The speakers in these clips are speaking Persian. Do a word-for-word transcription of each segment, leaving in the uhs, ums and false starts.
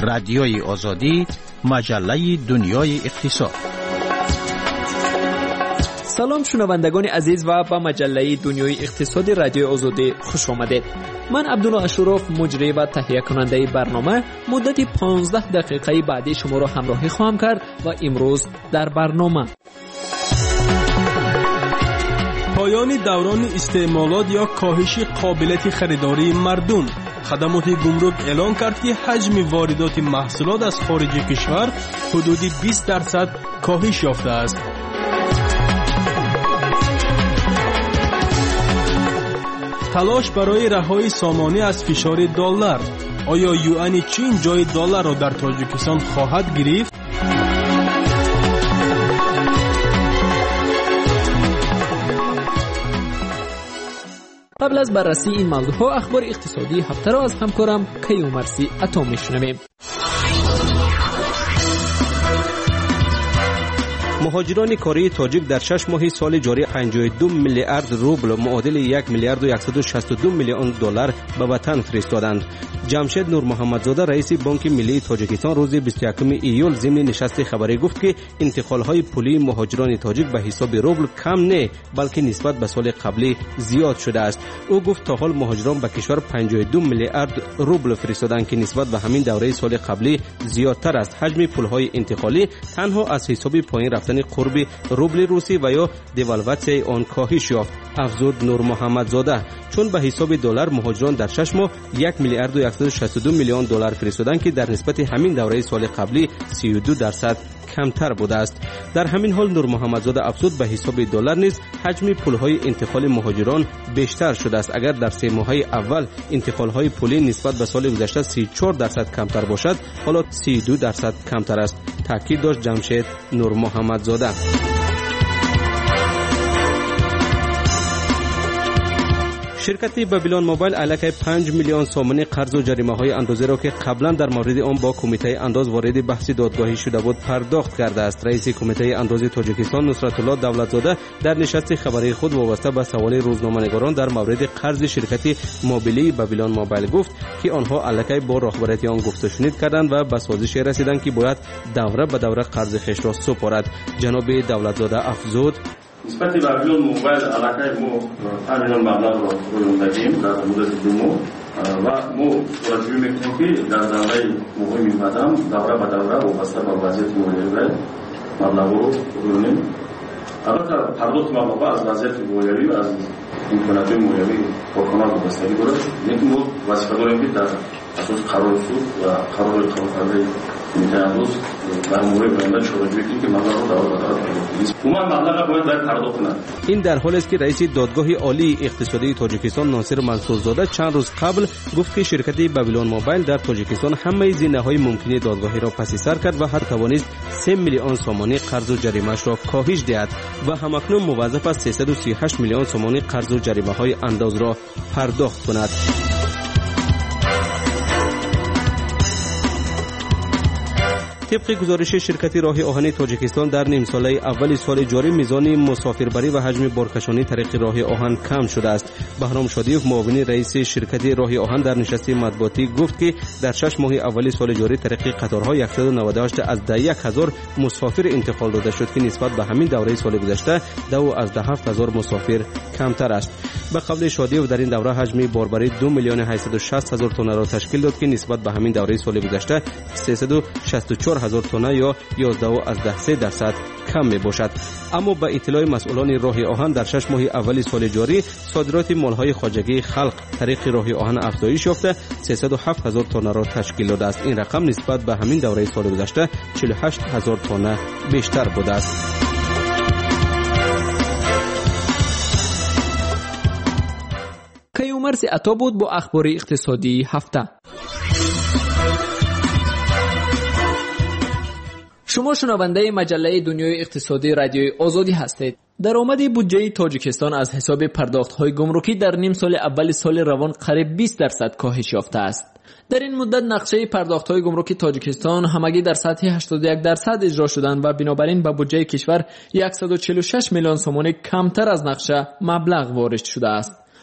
رادیوی آزادی، مجله دنیای اقتصاد. سلام شنوندگان عزیز و به مجله دنیای اقتصادی رادیوی آزادی خوش آمدید. من عبدالله اشرف، مجری و تهیه کننده برنامه، مدت پانزده دقیقه بعدی شما را همراهی خواهم کرد و امروز در برنامه پایان دوران استعمالات یا کاهش قابلیت خریداری مردم. خدمات گمرک اعلان کرد که حجم واردات محصولات از خارج کشور حدود بیست درصد کاهش یافته است. تلاش برای رهایی سامانه از فشار دلار. آیا یوان چین جای دلار را در تاجیکستان خواهد گرفت؟ قبل از بررسی این موضوع ها اخبار اقتصادی هفته را از همکارم کیومرثی عطا میشنویم. مهاجران کاری تاجیک در شش ماه سال جاری پنجاه و دو میلیارد روبل معادل یک میلیارد و صد و شصت و دو میلیون دلار به وطن فرستادند. جمشید نور محمدزاده رئیس بانک ملی تاجیکستان روز بیست و یکم ایول ضمن نشست خبری گفت که انتقال‌های پولی مهاجران تاجیک به حساب روبل کم نه بلکه نسبت به سال قبلی زیاد شده است. او گفت تا حال مهاجران به کشور پنجاه و دو میلیارد روبل فرستادند که نسبت به همین دوره سال قبلی زیادتر است. حجم پول‌های انتقالی تنها از حساب پایین رفتن قرب روبل روسی و یا دیوالواسیون آن کاهش یافت. افزود نور محمدزاده چون به حساب دلار مهاجران در شش ماه یک میلیارد و صد و شصت و دو میلیون دلار فرستادند که در نسبت همین دوره سال قبلی سی و دو درصد کمتر بوده است. در همین حال نور محمدزاده افزود به حساب دلار نیز حجم پول‌های انتقال مهاجران بیشتر شده است. اگر در سه ماهه اول انتقال‌های پولی نسبت به سال گذشته سی و چهار درصد کمتر باشد، حالا سی و دو درصد کمتر است. تاکید داشت جمشید نور محمدزاده. شرکت بابلون موبایل علیه پنج میلیون سومانی قرض و جریمه های اندازه را که قبلا در مورد آن با کمیته انداز وارد بحث دادگاهی شده بود پرداخت کرده است. رئیس کمیته انداز تاجیکستان نصرت الله دولتزاده در نشست خبری خود وابسته به سوال روزنامه‌نگاران در مورد قرض شرکت موبیلی بابلون موبایل گفت که آنها علیه با رهبریت آن گفت و شنید کردند و به سازش رسیدند که باید دوره به دوره قرض خویش را سپارد. جناب دولتزاده افزود نسبت به بابلون موبایل علاقه ما پنج میلیون مبلغ را روی دادیم در مدت دو ماه و ما توجه میکنیم که در دوره مهمی قدم دوره به دوره وابسته به وضعیت مالیاتی مبلغ رو روی البته پرداخت مبلغ از وضعیت مالیاتی و از امکانات مالیاتی با کمال وابستگی دارد. لیکن ما وظیفه داریم که در اساس قرار سود و قرار قانون فرضی میتونیم در مورد بنده شروع بکنیم که مبلغ رو دور بدار کنیم. اونا مبلغ باید در پرداخت کنند. این در حالی است که رئیس دادگاه عالی اقتصادی تاجیکستان ناصر منصورزاده چند روز قبل گفت که شرکت بابلون موبایل در تاجیکستان همه زینه‌های ممکنه دادگاهی را پس سر کرد و حتی توانست سه میلیون سومانی قرض و جریمه‌اش را کاهش دهد و همکنون موظف است سیصد و سی و هشت میلیون سومانی قرض و جریمه‌های انداز را پرداخت کند. طبق گزارش شرکت راه آهن تاجیکستان در نیم ساله اول سال جاری میزان مسافربری و حجم بارکشانی طریق راه آهن کم شده است. بهرام شادیوف معاون رئیس شرکت راه آهن در نشست مطبوعاتی گفت که در شش ماه اول سال جاری طریق قطارها صد و نود و هشت از ده یک هزار مسافر انتقال داده شد که نسبت به همین دوره سال گذشته دو از ده هفت هزار مسافر کمتر است. به قول شادیوف در این دوره حجم باربری دو میلیون و هشتصد و شصت هزار تن را تشکیل داد که نسبت به همین دوره سال گذشته سیصد و شصت و چهار هزار تن یا یازده از ده سه درصد کم می باشد. اما به اطلاع مسئولان راه آهن در شش ماه اول سال جاری صادرات مالهای خواجگی خلق طریق راه آهن افزایش یافته سیصد و هفت هزار تن را تشکیل داده است. این رقم نسبت به همین دوره سال گذشته چهل و هشت هزار تن بیشتر بوده است. کیومرثی عطا بود با اخبار اقتصادی هفته. شما شنونده مجله دنیای اقتصادی رادیوی آزادی هستید. درآمد بودجه تاجیکستان از حساب پرداخت‌های گمرکی در نیم سال اول سال روان قریب بیست درصد کاهش یافته است. در این مدت نقشه پرداخت‌های گمرکی تاجیکستان همگی در سطح هشتاد و یک درصد اجرا شدند و بنابراین به بودجه کشور صد و چهل و شش میلیون سومانی کمتر از نقشه مبلغ وارد شده است.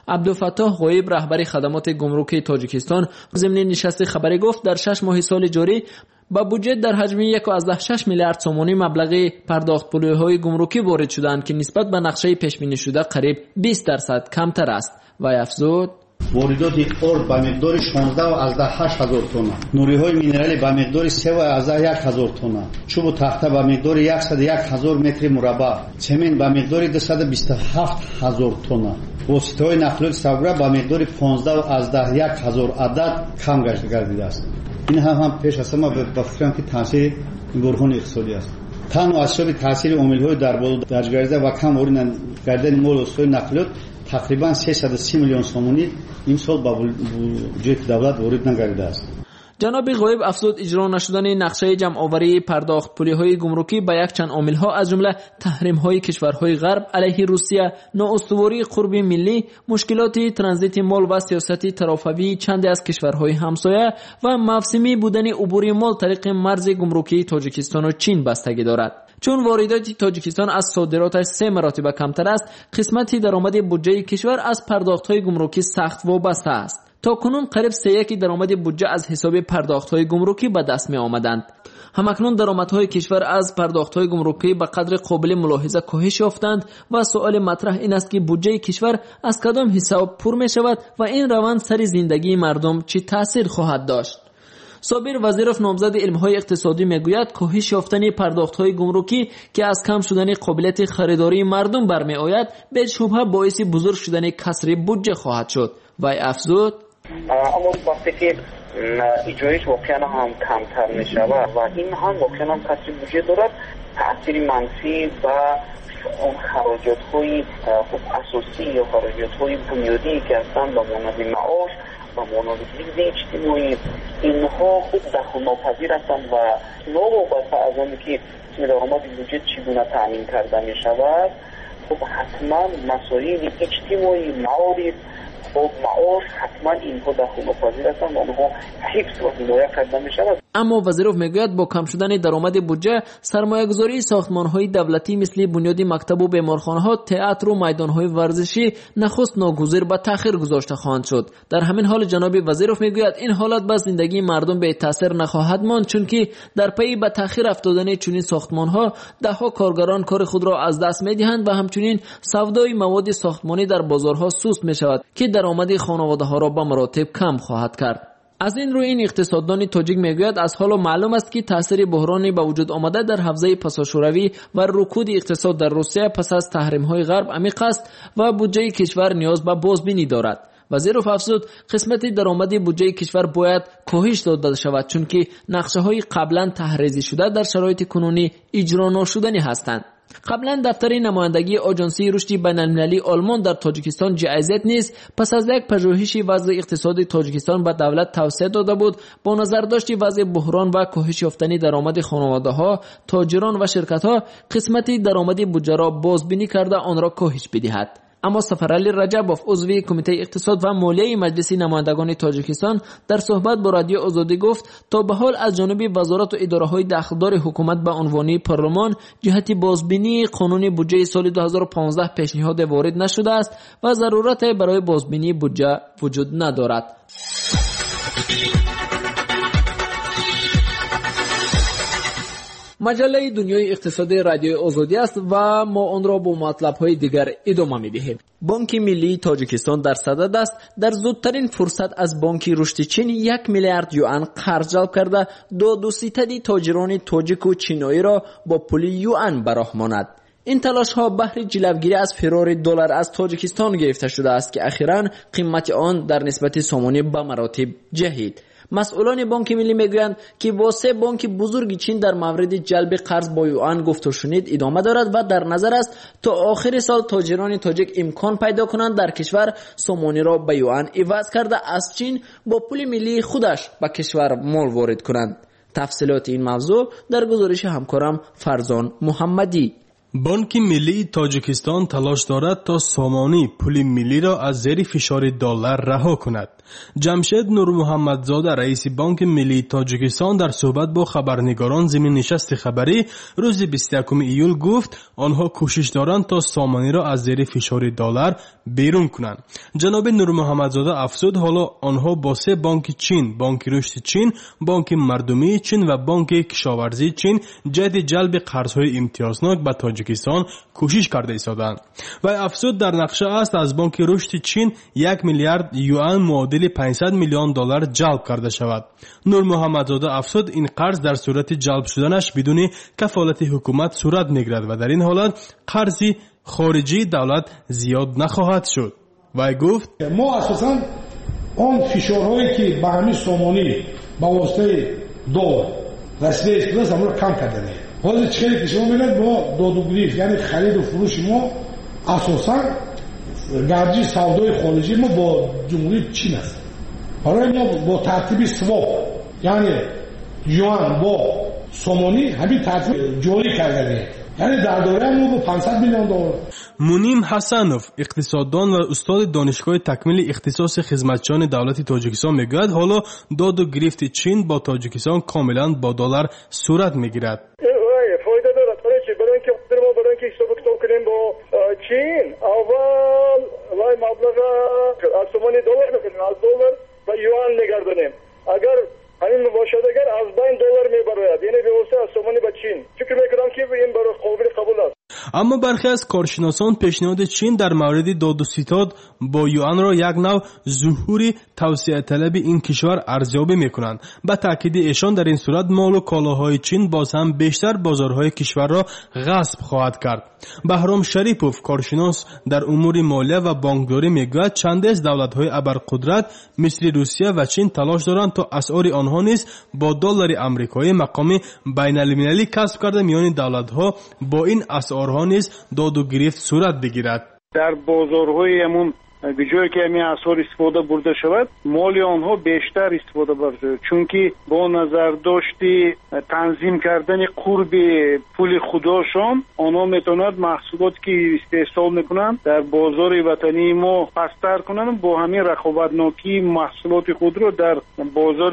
عبدالفتاح غویب رهبر خدمات گمرکی تاجیکستان ضمن نشست خبری گفت در شش ماه سال جاری با بودجه در حجم یک و از شش میلیارد سومانی مبلغ پرداخت پولهای گمرکی وارد شدند که نسبت به نقشه پیش بینی شده قریب بیست درصد کمتر است. و افزود واردات ارد با مقدار شانزده و از هشت هزار تن، نوری‌های مینرالی با مقدار سه و از یک هزار تن، چوب و تخته با مقدار صد و یک هزار متر مربع، چمن با مقدار دویست و بیست و هفت هزار تن، واسطه‌های نقل و صبره با مقدار پانزده و از یک هزار عدد کم گردیده است. این هم هم پیش از ما به فکرم که تاثیر بحران اقتصادی است. تنها اسباب تاثیر عامل‌های در بالا درجه و کم اوریدن کردن مال و وسایل نقلیات تقریبا سیصد و سی میلیون سومانی این سال با بودجه دولت وارد نگردیده است. جناب غویب افزود اجرا نشدن نقشه جمع‌آوری پرداخت پول‌های گمرکی با یک چند عامل‌ها از جمله تحریم‌های کشورهای غرب علیه روسیه، نااستواری قرب ملی، مشکلات ترانزیت مال و سیاست طرفه‌ای چند از کشورهای همسایه و موسمی بودن عبور مال طریق مرز گمرکی تاجیکستان و چین بستگی دارد. چون واردات تاجیکستان از صادراتش سه مراتب کمتر است، قسمتی درآمد بودجه کشور از پرداخت‌های گمرکی سخت وابسته است. تا کنون قریب سه یکی درآمد بودجه از حساب پرداخت‌های گمرکی به دست می آمدند. همکنون درآمدهای کشور از پرداخت‌های گمرکی به قدر قابل ملاحظه کاهش یافتند و سوال مطرح این است که بودجه کشور از کدام حساب پر می شود و این روند سر زندگی مردم چه تاثیر خواهد داشت. صابر وزیرف نامزد علم‌های اقتصادی میگوید کاهش یافتن پرداخت‌های گمرکی که از کم شدن قابلیت خریداری مردم برمی‌آید به شبهه باعث بزرگ شدن کسر بودجه خواهد شد. و افزود اما وقتی که اجرایش واقعا هم کمتر می شود و این هم واقعا هم کسر بودجه دارد، تأثیر منفی و اون خراجات های اساسی یا خراجات های بنیادی که هستند با مانند معاش و مانند لیز اجتماعی، اینها خوب دخل ناپذیر هستند و نوابسته از آن که درآمد بودجه چگونه تامین کرده می شود، خب حتما مسائل اجتماعی، معارف خب معاش حتما اینها دخل ناپذیر هستند و آنها حفظ و حمایت کرده می شود. اما وزیرف میگوید با کم شدن درآمد بودجه سرمایه‌گذاری ساختمان‌های دولتی مثل بنیاد مکتب و بیمارخانه‌ها، تئاتر و میدان‌های ورزشی نخست ناگزیر به تأخیر گذاشته خواهند شد. در همین حال جناب وزیرف میگوید این حالت به زندگی مردم به تاثیر نخواهد ماند، چون که در پی به تأخیر افتادن چنین ساختمان‌ها ده‌ها کارگران کار خود را از دست می‌دهند و همچنین سودای مواد ساختمانی در بازارها سست می‌شود که درآمد خانواده‌ها را به مراتب کم خواهد کرد. از این روی این اقتصاددان تاجیک میگوید از حالا معلوم است که تاثیر بحرانی به وجود آمده در حوزه پاساشوروی و رکود اقتصاد در روسیه پس از تحریم‌های غرب عمیق است و بودجه کشور نیاز به بازبینی دارد. وزیر افزود قسمت درآمد بودجه کشور باید کاهش داده شود، چون که نقشه‌های قبلا تحریزی شده در شرایط کنونی اجرا ناشدنی هستند. قبلا دفتر نمایندگی آژانسی رشد بین‌المللی آلمان در تاجیکستان جایزت نیز پس از یک پژوهش وضع اقتصادی تاجیکستان به دولت توصیه داده بود با نظر داشت وضع بحران و کاهش یافتن درآمد خانواده‌ها، تاجران و شرکت‌ها قسمت درآمد بودجه را بازبینی کرده آن را کاهش بدهد. اما سفرعلی رجبوف عضو کمیته اقتصاد و مالیه مجلس نمایندگان تاجیکستان در صحبت با رادیو آزادی گفت تا به حال از جانب وزارت و اداره‌های دخلدار حکومت به عنوان پارلمان جهت بازبینی قانون بودجه سال دو هزار و پانزده پیشنهاد وارد نشده است و ضرورت برای بازبینی بودجه وجود ندارد. مجله دنیای اقتصادی رادیو آزادی است و ما آن را با مطلب‌های دیگر ادامه می‌دهیم. بانک ملی تاجیکستان در صدد است در زودترین فرصت از بانک رشد چین یک میلیارد یوان قرض جلب کرده دو دو ستد تاجران تاجیک و چینایی را با پول یوان براهماند. این تلاش ها بهر جلوگیری از فرار دلار از تاجیکستان گرفته شده است که اخیراً قیمت آن در نسبت سومانی به مراتب جهید. مسئولان بانک ملی میگویند که با سه بانک بزرگ چین در مورد جلب قرض با یوان گفت و شنید ادامه دارد و در نظر است تا آخر سال تاجران تاجیک امکان پیدا کنند در کشور سومانی را به یوان عوض کرده از چین با پول ملی خودش به کشور مال وارد کنند. تفصیلات این موضوع در گزارش همکارم فرزان محمدی. بانک ملی تاجیکستان تلاش دارد تا سامانی پول ملی را از زیر فشار دلار رها کند. جمشید نور محمدزاده رئیس بانک ملی تاجیکستان در صحبت با خبرنگاران ضمن نشست خبری روز بیست و یکم ایول گفت آنها کوشش دارند تا سامانی را از زیر فشار دلار بیرون کنند. جناب نور محمدزاده افزود حالا آنها با سه بانک چین، بانک رشد چین، بانک مردمی چین و بانک کشاورزی چین جهت جلب قرض‌های امتیازناک به تاجیکستان کوشش کرده ایستادند. و افزود در نقشه است از بانک رشد چین یک میلیارد یوان معادل پانصد میلیون دلار جلب کرده شود. نور محمدزاده افزود این قرض در صورت جلب شدنش بدون کفالت حکومت صورت میگیرد و در این حالت قرضی خارجی دولت زیاد نخواهد شد. و گفت ما اساساً آن فشارهایی که به همین سامانی با واسطه دلار رسیده است رو کم کردیم. حالا چیزی که شما میگید با دادوگریف یعنی خرید و فروش ما اساساً گرجی سودای خارجی ما با جمهوری چین است. برای ما با ترتیب سواپ یعنی یوان با سامانی همین ترتیب جاری کرده. یعنی در دوره ما با پانصد میلیون دلار. منیم حسنوف اقتصاددان و استاد دانشگاه تکمیل اختصاص خدمتچیان دولت تاجیکستان میگوید حالا داد و گرفت چین با تاجیکستان کاملا با دلار صورت میگیرد. فایده دارد برای اینکه ما برای اینکه حساب کتاب کنیم با چین اول وای مبلغ از سامانی دلار میکنیم از دلار و یوان نگردانیم. اگر همین باشد اگر از بین دلار میبراید یعنی به واسطه از سامانی به چین فکر میکنم که این برای قابل قبول است. اما برخی از کارشناسان پیشنهاد چین در مورد داد و ستد با یوان را یک نوع ظهور توسعه طلب این کشور ارزیابی میکنند. به تاکید ایشان در این صورت مال و کالاهای چین باز هم بیشتر بازارهای کشور را غصب خواهد کرد. بهرام شریپوف کارشناس در امور مالیه و بانکداری میگوید چندین دولت‌های ابرقدرت مثل روسیه و چین تلاش دارند تا اسعار آنها نیز با دلار آمریکایی مقام بین‌المللی کسب کرده میان دولت‌ها با این اسعارها نیز داد و گرفت صورت بگیرد. در بازارهای همون به جایی که همین اسعار استفاده برده شود مال آنها بیشتر استفاده برده چون که با نظر داشتی تنظیم کردن قرب پول خودشان آنها میتونند محصولات که استحصال میکنند در بازار وطنی ما پستر کنند با همین رقابتناکی محصولات خود رو در بازار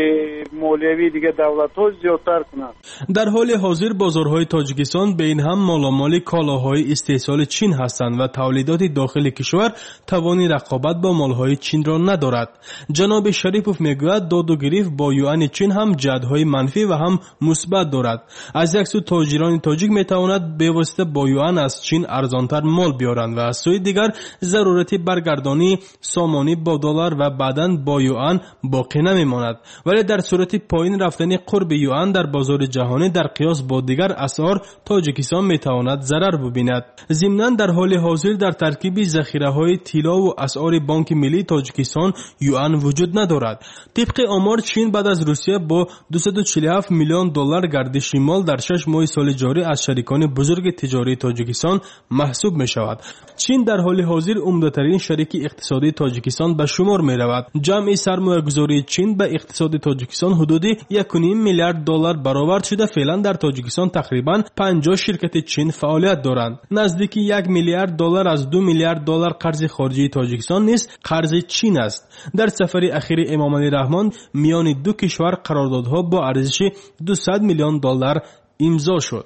مالیوی دیگه دولت ها زیادتر کنند. در حال حاضر بازارهای تاجیکستان به این هم مالامال کالاهای استحصال چین هستند و تولیدات داخل کشور توانی رقابت با مالهای چین را ندارد. جناب شریپوف میگوید داد و گرفت با یوان چین هم جهت‌های منفی و هم مثبت دارد. از یک سو تاجران تاجیک میتواند به واسطه با یوان از چین ارزانتر مال بیارند و از سوی دیگر ضرورت برگردانی سامانی با دلار و بعداً با یوان باقی نمیماند. ولی در صورت پایین رفتن قرب یوان در بازار جهانی در قیاس با دیگر اسعار تاجیکستان میتواند ضرر ببیند. ضمناً در حال حاضر در ترکیب ذخیره‌های طلا و اسعار بانک ملی تاجیکستان یوان وجود ندارد. طبق آمار چین بعد از روسیه با دویست و چهل و هفت میلیون دلار گردش مال در شش ماه سال جاری از شریکان بزرگ تجاری تاجیکستان محسوب می شود. چین در حال حاضر عمده‌ترین شریک اقتصادی تاجیکستان به شمار می رود. جمع سرمایه‌گذاری چین به اقتصاد تاجیکستان حدود یک و نیم میلیارد دلار برآورد شده. فعلا در تاجیکستان تقریبا پنجاه شرکت چین فعالیت دارند. نزدیک یک میلیارد دلار از دو میلیارد دلار قرض خارجی تاجیکستان نیز قرض چین است. در سفر اخیر امام علی رحمان میان دو کشور قراردادها با ارزش دویست میلیون دلار امضا شد.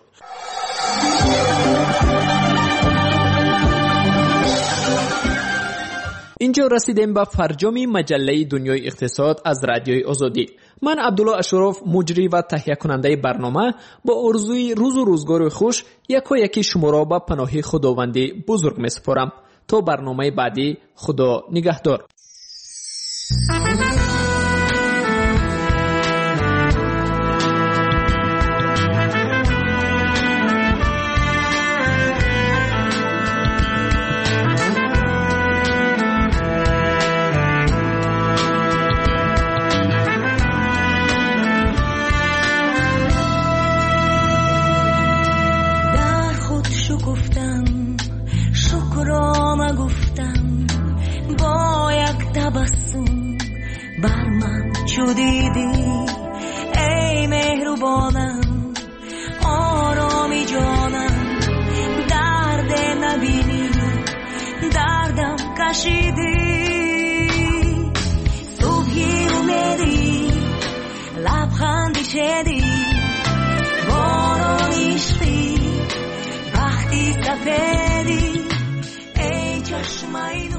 اینجا رسیدیم به فرجام مجله دنیای اقتصاد از رادیوی آزادی. من عبدالله اشرف مجری و تهیه کننده برنامه با آرزوی روز و روزگار خوش یکا یکی شما را به پناه خداوندی بزرگ می سپارم. تا برنامه بعدی خدا نگهدار. بر من چو دیدی ای مهربانم آرامی جانم کشیدی صبحی اومدی لبخندی شدی باران عشقی وقتی سفیدی ای چشمای